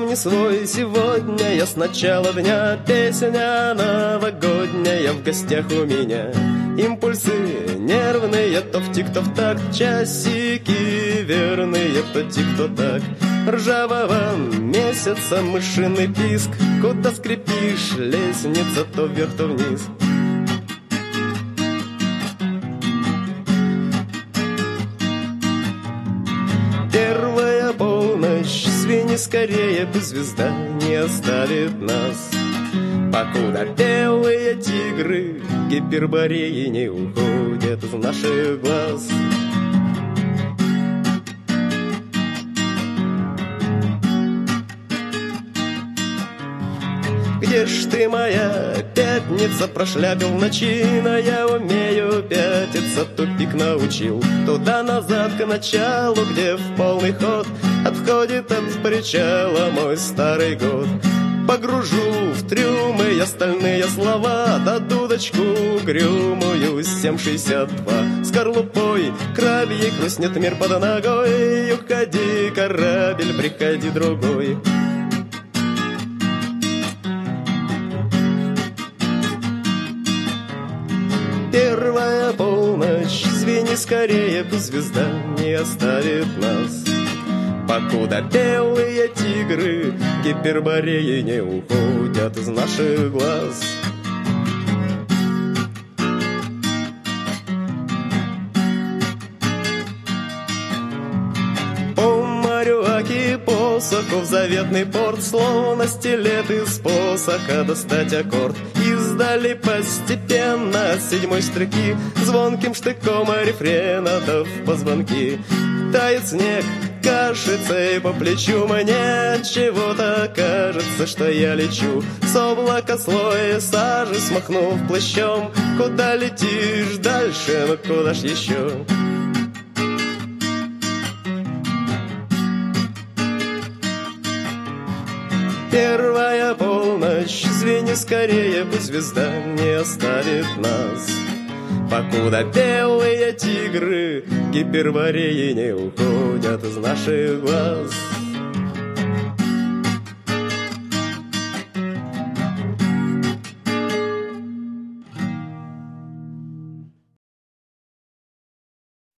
сам не свой сегодня. Я с начала дня, песня новогодняя в гостях у меня. Импульсы нервные, то в тик, то в такт. Часики верные, то тик, то так. Ржавого месяца мышиный писк. Куда скрипишь, лестница то вверх, то вниз. Первая полночь, звени скорее, бы звезда не оставит нас. Покуда белые тигры гипербореи не уходят из наших глаз. Где ж ты, моя пятница, прошляпил в ночи, но я умею пятиться, тупик научил. Туда-назад к началу, где в полный ход отходит от причала мой старый год. Погружу в трюмы я стальные слова, да дудочку угрюмую 762. Скорлупой крабьей хрустнет мир под ногой. Уходи, корабль, приходи другой. Первая полночь, звени скорее, пусть звезда не оставит нас. Покуда белые тигры гипербореи не уходят из наших глаз. По морю Аки посохов заветный порт, словно стилет из посоха достать аккорд. Издали постепенно от седьмой строки звонким штыком рефрена да в позвонки. Тает снег, кашится и по плечу мне чего-то кажется, что я лечу с облака слоя сажи, смахнув плащом. Куда летишь дальше, ну куда ж еще? Первая полночь, звени скорее, пусть звезда не оставит нас. Покуда белые тигры гипербореи не уходят из наших глаз.